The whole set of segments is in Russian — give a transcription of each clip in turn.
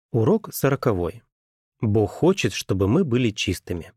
Урок 40. Бог хочет, чтобы мы были чистыми.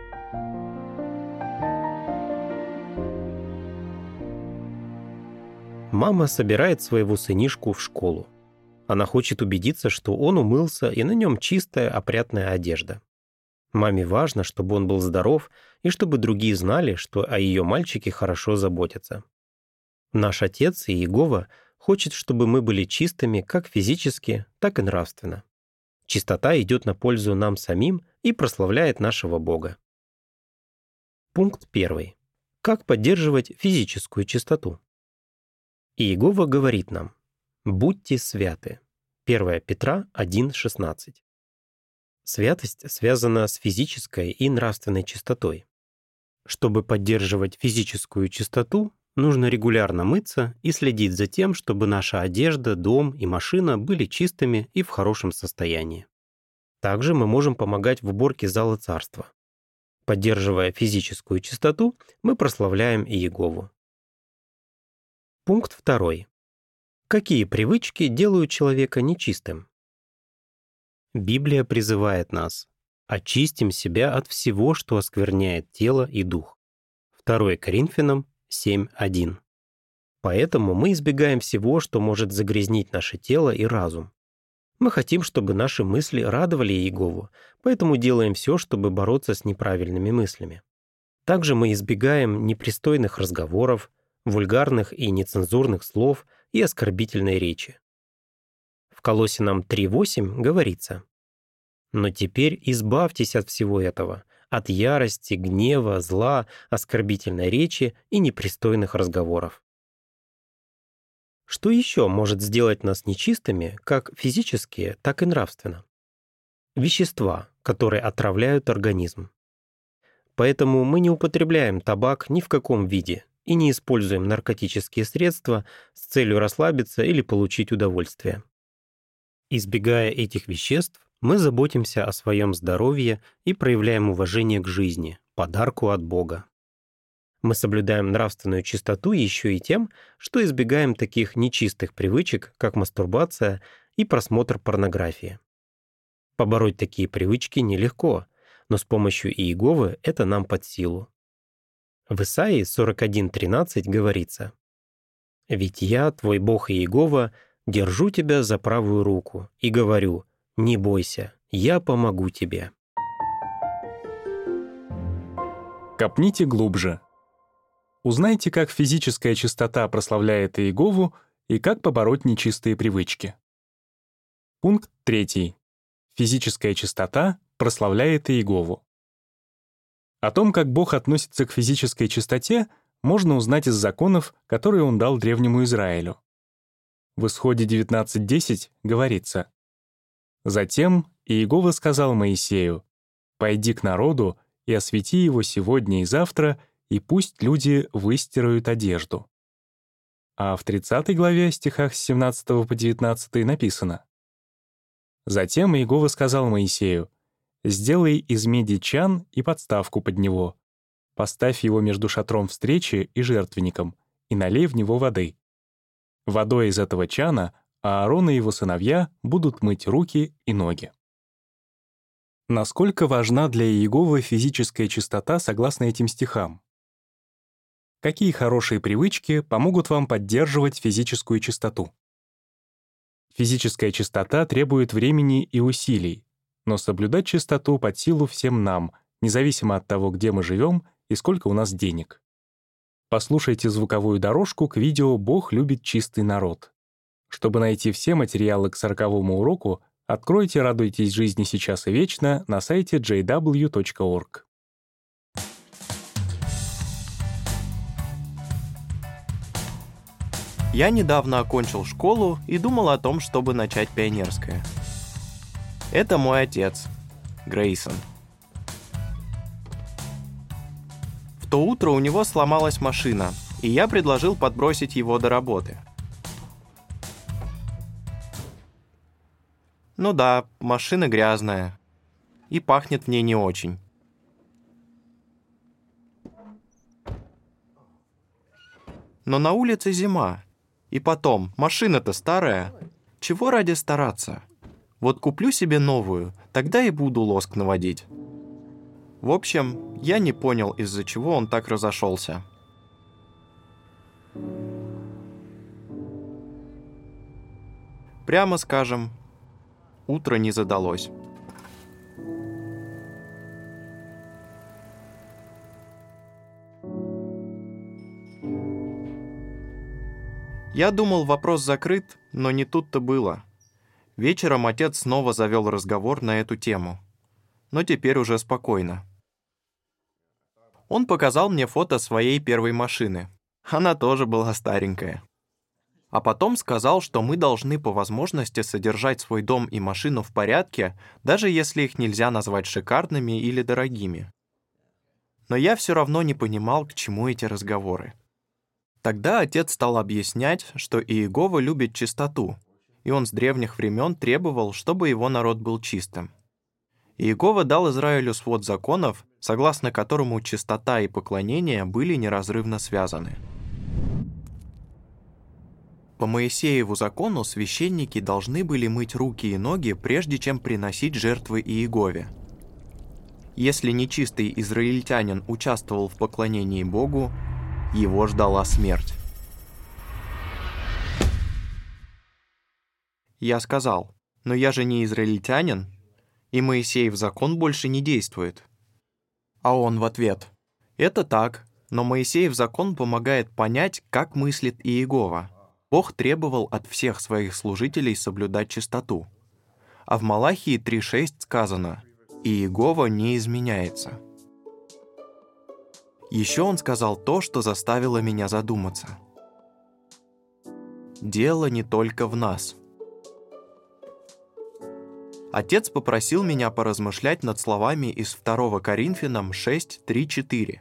Мама собирает своего сынишку в школу. Она хочет убедиться, что он умылся и на нем чистая, опрятная одежда. Маме важно, чтобы он был здоров и чтобы другие знали, что о ее мальчике хорошо заботятся. Наш Отец Иегова хочет, чтобы мы были чистыми как физически, так и нравственно. Чистота идет на пользу нам самим и прославляет нашего Бога. Пункт 1. Как поддерживать физическую чистоту? Иегова говорит нам: «Будьте святы». 1 Петра 1,16. Святость связана с физической и нравственной чистотой. Чтобы поддерживать физическую чистоту, нужно регулярно мыться и следить за тем, чтобы наша одежда, дом и машина были чистыми и в хорошем состоянии. Также мы можем помогать в уборке зала царства. Поддерживая физическую чистоту, мы прославляем Иегову. Пункт 2. Какие привычки делают человека нечистым? Библия призывает нас: очистим себя от всего, что оскверняет тело и дух. 2 Коринфянам 7:1. Поэтому мы избегаем всего, что может загрязнить наше тело и разум. Мы хотим, чтобы наши мысли радовали Иегову, поэтому делаем все, чтобы бороться с неправильными мыслями. Также мы избегаем непристойных разговоров, вульгарных и нецензурных слов и оскорбительной речи. В Колоссянам 3:8 говорится: «Но теперь избавьтесь от всего этого, от ярости, гнева, зла, оскорбительной речи и непристойных разговоров». Что еще может сделать нас нечистыми, как физически, так и нравственно? Вещества, которые отравляют организм. Поэтому мы не употребляем табак ни в каком виде и не используем наркотические средства с целью расслабиться или получить удовольствие. Избегая этих веществ, мы заботимся о своем здоровье и проявляем уважение к жизни, подарку от Бога. Мы соблюдаем нравственную чистоту еще и тем, что избегаем таких нечистых привычек, как мастурбация и просмотр порнографии. Побороть такие привычки нелегко, но с помощью Иеговы это нам под силу. В Исаии 41:13 говорится: «Ведь я, твой Бог Иегова, держу тебя за правую руку и говорю: не бойся, я помогу тебе». Копните глубже. Узнайте, как физическая чистота прославляет Иегову и как побороть нечистые привычки. Пункт 3. Физическая чистота прославляет Иегову. О том, как Бог относится к физической чистоте, можно узнать из законов, которые Он дал древнему Израилю. В Исходе 19:10 говорится: «Затем Иегова сказал Моисею: пойди к народу и освети его сегодня и завтра, и пусть люди выстирают одежду». А в 30 главе, стихах с 17 по 19 написано: «Затем Иегова сказал Моисею: сделай из меди чан и подставку под него, поставь его между шатром встречи и жертвенником и налей в него воды. Водой из этого чана Аарон и его сыновья будут мыть руки и ноги». Насколько важна для Иеговы физическая чистота согласно этим стихам? Какие хорошие привычки помогут вам поддерживать физическую чистоту? Физическая чистота требует времени и усилий, но соблюдать чистоту под силу всем нам, независимо от того, где мы живем и сколько у нас денег. Послушайте звуковую дорожку к видео «Бог любит чистый народ». Чтобы найти все материалы к 40-му уроку, откройте «Радуйтесь жизни сейчас и вечно» на сайте jw.org. Я недавно окончил школу и думал о том, чтобы начать пионерское. Это мой отец, Грейсон. В то утро у него сломалась машина, и я предложил подбросить его до работы. Ну да, машина грязная, и пахнет в ней не очень. Но на улице зима. И потом, машина-то старая. Чего ради стараться? Вот куплю себе новую, тогда и буду лоск наводить. В общем, я не понял, из-за чего он так разошелся. Прямо скажем, утро не задалось. Я думал, вопрос закрыт, но не тут-то было. Вечером отец снова завел разговор на эту тему. Но теперь уже спокойно. Он показал мне фото своей первой машины. Она тоже была старенькая. А потом сказал, что мы должны по возможности содержать свой дом и машину в порядке, даже если их нельзя назвать шикарными или дорогими. Но я все равно не понимал, к чему эти разговоры. Тогда отец стал объяснять, что Иегова любит чистоту, и он с древних времен требовал, чтобы его народ был чистым. Иегова дал Израилю свод законов, согласно которому чистота и поклонение были неразрывно связаны. По Моисееву закону священники должны были мыть руки и ноги, прежде чем приносить жертвы Иегове. Если нечистый израильтянин участвовал в поклонении Богу, его ждала смерть. Я сказал: «Но я же не израильтянин, и Моисеев закон больше не действует». А он в ответ: «Это так, но Моисеев закон помогает понять, как мыслит Иегова. Бог требовал от всех своих служителей соблюдать чистоту. А в Малахии 3:6 сказано: Иегова не изменяется». Еще он сказал то, что заставило меня задуматься. Дело не только в нас. Отец попросил меня поразмышлять над словами из 2 Коринфянам 6:3-4.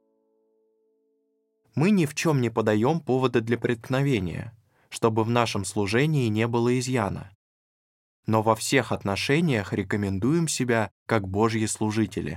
«Мы ни в чем не подаем повода для преткновения, чтобы в нашем служении не было изъяна. Но во всех отношениях рекомендуем себя как Божьи служители».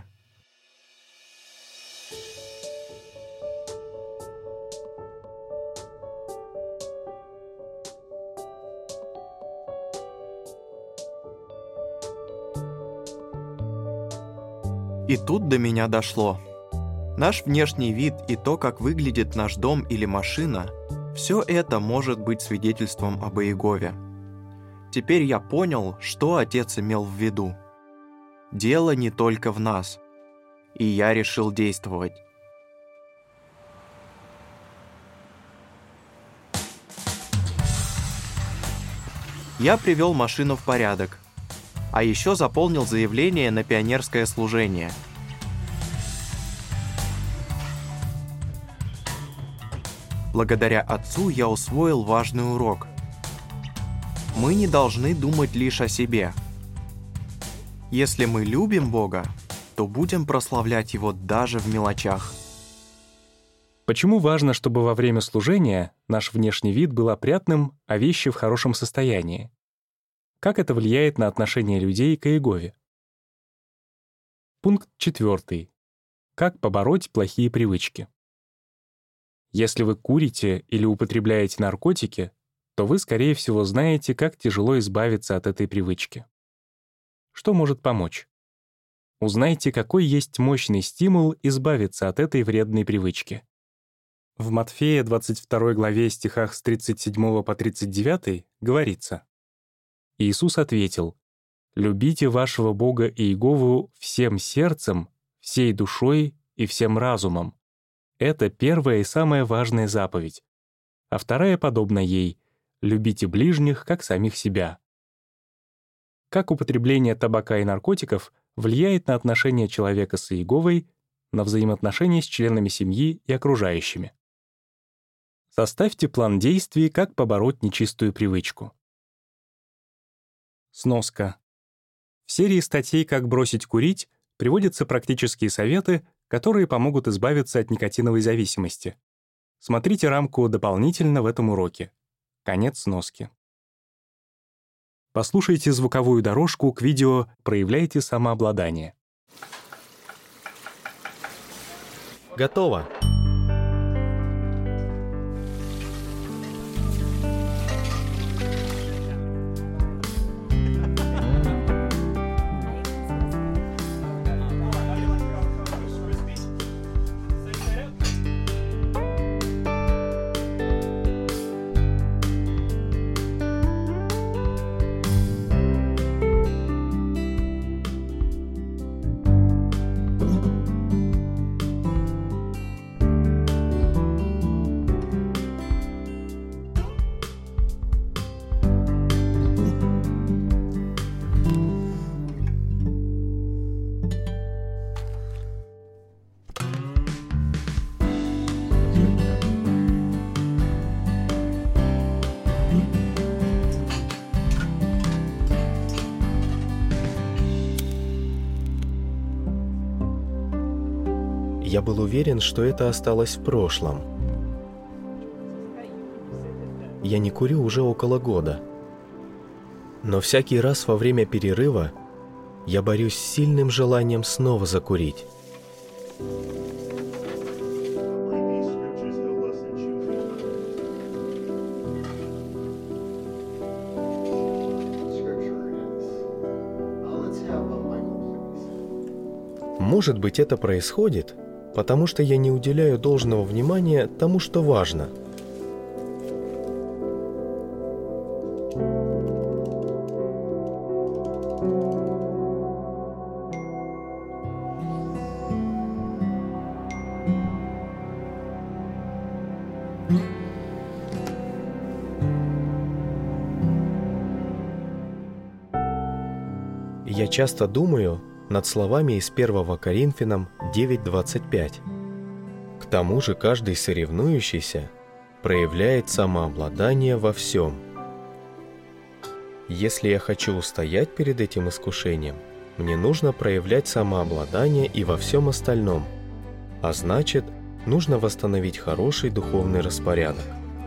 И тут до меня дошло. Наш внешний вид и то, как выглядит наш дом или машина, все это может быть свидетельством об Иегове. Теперь я понял, что отец имел в виду. Дело не только в нас. И я решил действовать. Я привел машину в порядок. А еще заполнил заявление на пионерское служение. Благодаря отцу я усвоил важный урок. Мы не должны думать лишь о себе. Если мы любим Бога, то будем прославлять Его даже в мелочах. Почему важно, чтобы во время служения наш внешний вид был опрятным, а вещи в хорошем состоянии? Как это влияет на отношение людей к Иегове? Пункт 4. Как побороть плохие привычки? Если вы курите или употребляете наркотики, то вы, скорее всего, знаете, как тяжело избавиться от этой привычки. Что может помочь? Узнайте, какой есть мощный стимул избавиться от этой вредной привычки. В Матфея 22 главе стихах с 37 по 39 говорится: Иисус ответил: «Любите вашего Бога Иегову всем сердцем, всей душой и всем разумом. Это первая и самая важная заповедь. А вторая подобна ей: любите ближних, как самих себя». Как употребление табака и наркотиков влияет на отношения человека с Иеговой, на взаимоотношения с членами семьи и окружающими? Составьте план действий, как побороть нечистую привычку. Сноска. В серии статей «Как бросить курить» приводятся практические советы, которые помогут избавиться от никотиновой зависимости. Смотрите рамку дополнительно в этом уроке. Конец сноски. Послушайте звуковую дорожку к видео «Проявляйте самообладание». Готово. Я был уверен, что это осталось в прошлом. Я не курю уже около года. Но всякий раз во время перерыва я борюсь с сильным желанием снова закурить. Может быть, это происходит, потому что я не уделяю должного внимания тому, что важно. Я часто думаю над словами из 1 Коринфянам 9:25. К тому же каждый соревнующийся проявляет самообладание во всем. Если я хочу устоять перед этим искушением, мне нужно проявлять самообладание и во всем остальном, а значит, нужно восстановить хороший духовный распорядок.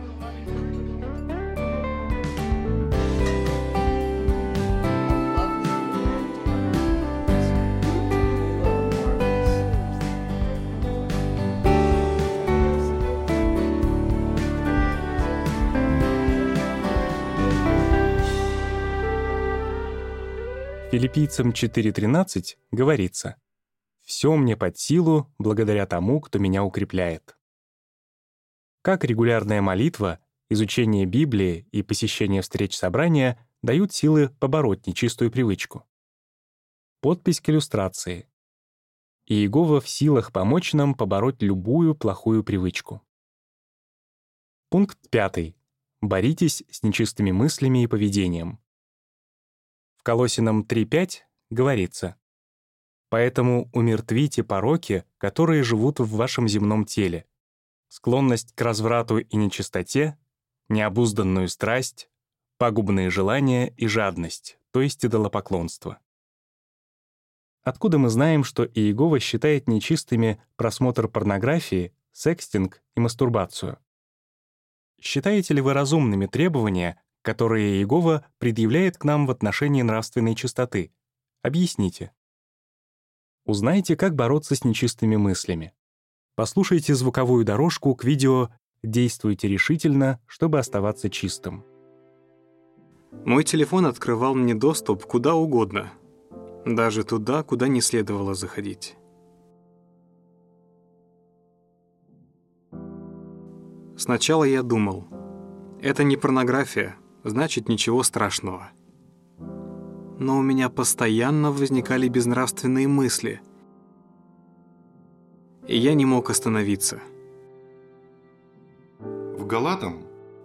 Филиппийцам 4:13 говорится: «Все мне под силу благодаря тому, кто меня укрепляет». Как регулярная молитва, изучение Библии и посещение встреч собрания дают силы побороть нечистую привычку. Подпись к иллюстрации. Иегова в силах помочь нам побороть любую плохую привычку. Пункт 5. Боритесь с нечистыми мыслями и поведением. В Колоссянам 3:5 говорится: «Поэтому умертвите пороки, которые живут в вашем земном теле, склонность к разврату и нечистоте, необузданную страсть, пагубные желания и жадность, то есть идолопоклонство». Откуда мы знаем, что Иегова считает нечистыми просмотр порнографии, секстинг и мастурбацию? Считаете ли вы разумными требования, которые Иегова предъявляет к нам в отношении нравственной чистоты? Объясните. Узнайте, как бороться с нечистыми мыслями. Послушайте звуковую дорожку к видео «Действуйте решительно, чтобы оставаться чистым». Мой телефон открывал мне доступ куда угодно, даже туда, куда не следовало заходить. Сначала я думал, это не порнография, значит, ничего страшного. Но у меня постоянно возникали безнравственные мысли, и я не мог остановиться. В Галатам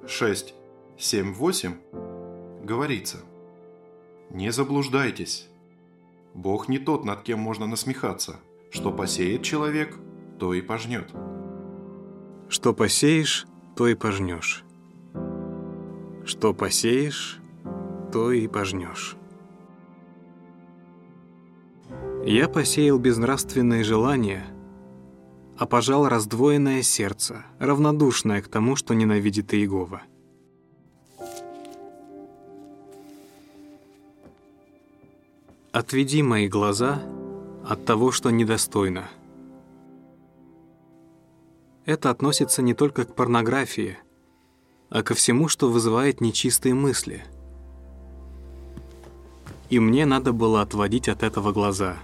6:7-8 говорится: «Не заблуждайтесь. Бог не тот, над кем можно насмехаться. Что посеет человек, то и пожнет». Что посеешь, то и пожнешь. Что посеешь, то и пожнешь. Я посеял безнравственные желания, а пожал раздвоенное сердце, равнодушное к тому, что ненавидит Иегова. Отведи мои глаза от того, что недостойно. Это относится не только к порнографии, а ко всему, что вызывает нечистые мысли. И мне надо было отводить от этого глаза.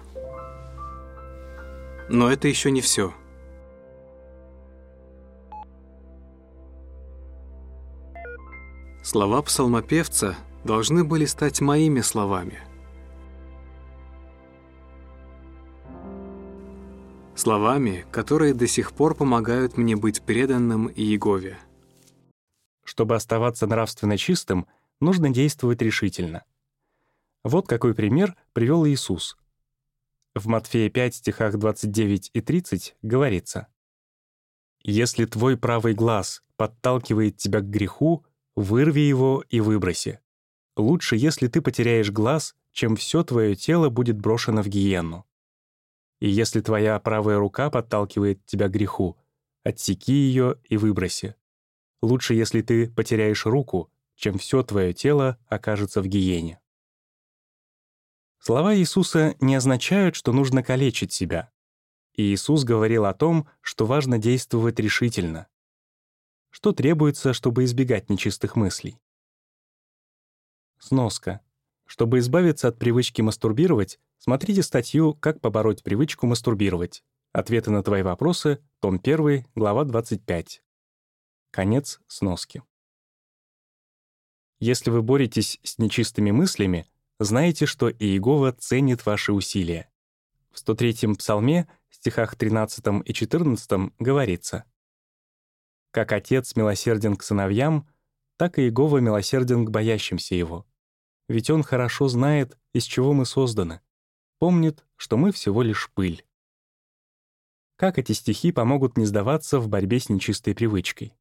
Но это еще не все. Слова псалмопевца должны были стать моими словами. Словами, которые до сих пор помогают мне быть преданным Иегове. Чтобы оставаться нравственно чистым, нужно действовать решительно. Вот какой пример привел Иисус. В Матфея 5, стихах 29 и 30 говорится: «Если твой правый глаз подталкивает тебя к греху, вырви его и выброси. Лучше, если ты потеряешь глаз, чем все твое тело будет брошено в гиенну. И если твоя правая рука подталкивает тебя к греху, отсеки ее и выброси. Лучше, если ты потеряешь руку, чем все твое тело окажется в гиене. Слова Иисуса не означают, что нужно калечить себя. И Иисус говорил о том, что важно действовать решительно. Что требуется, чтобы избегать нечистых мыслей? Сноска. Чтобы избавиться от привычки мастурбировать, смотрите статью «Как побороть привычку мастурбировать». Ответы на твои вопросы, том 1, глава 25. Конец сноски. Если вы боретесь с нечистыми мыслями, знайте, что Иегова ценит ваши усилия. В 103-м псалме, стихах 13 и 14 говорится: «Как Отец милосерден к сыновьям, так и Иегова милосерден к боящимся Его. Ведь Он хорошо знает, из чего мы созданы, помнит, что мы всего лишь пыль». Как эти стихи помогут не сдаваться в борьбе с нечистой привычкой?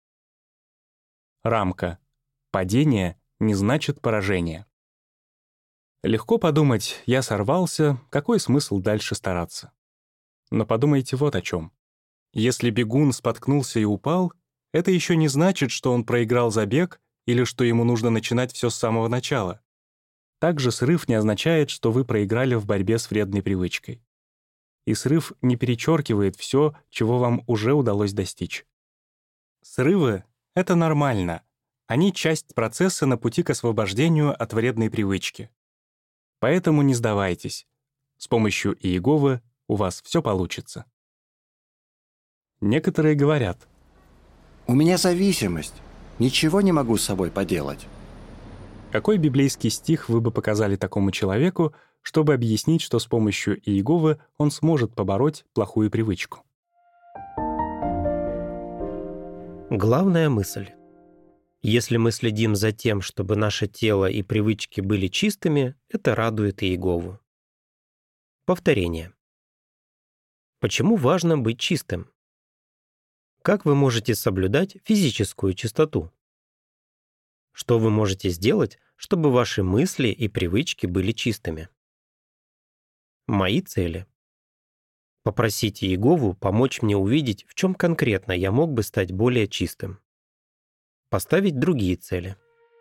Рамка. Падение не значит поражение. Легко подумать: я сорвался, какой смысл дальше стараться? Но подумайте вот о чем. Если бегун споткнулся и упал, это еще не значит, что он проиграл забег или что ему нужно начинать все с самого начала. Также срыв не означает, что вы проиграли в борьбе с вредной привычкой. И срыв не перечеркивает все, чего вам уже удалось достичь. Срывы — это нормально. Они часть процесса на пути к освобождению от вредной привычки. Поэтому не сдавайтесь. С помощью Иеговы у вас все получится. Некоторые говорят: «У меня зависимость. Ничего не могу с собой поделать». Какой библейский стих вы бы показали такому человеку, чтобы объяснить, что с помощью Иеговы он сможет побороть плохую привычку? Главная мысль. Если мы следим за тем, чтобы наше тело и привычки были чистыми, это радует Иегову. Повторение. Почему важно быть чистым? Как вы можете соблюдать физическую чистоту? Что вы можете сделать, чтобы ваши мысли и привычки были чистыми? Мои цели. Попросить Иегову помочь мне увидеть, в чем конкретно я мог бы стать более чистым. Поставить другие цели.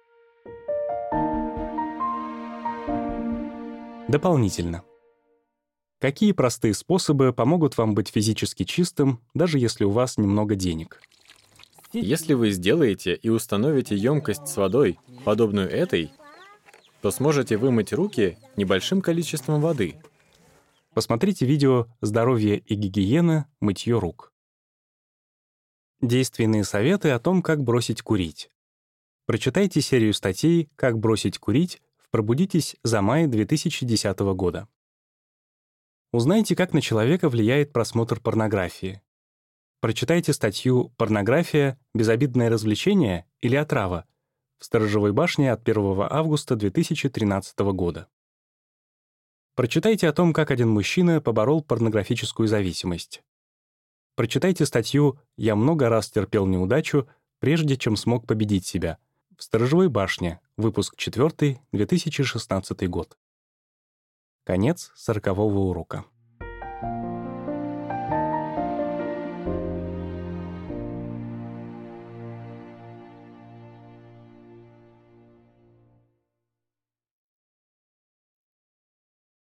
Дополнительно. Какие простые способы помогут вам быть физически чистым, даже если у вас немного денег? Если вы сделаете и установите емкость с водой, подобную этой, то сможете вымыть руки небольшим количеством воды. Посмотрите видео «Здоровье и гигиена. Мытье рук». Действенные советы о том, как бросить курить. Прочитайте серию статей «Как бросить курить» в «Пробудитесь» за май 2010 года. Узнайте, как на человека влияет просмотр порнографии. Прочитайте статью «Порнография. Безобидное развлечение или отрава» в «Сторожевой башне» от 1 августа 2013 года. Прочитайте о том, как один мужчина поборол порнографическую зависимость. Прочитайте статью «Я много раз терпел неудачу, прежде чем смог победить себя» в «Сторожевой башне», выпуск 4, 2016 год. Конец 40-го урока.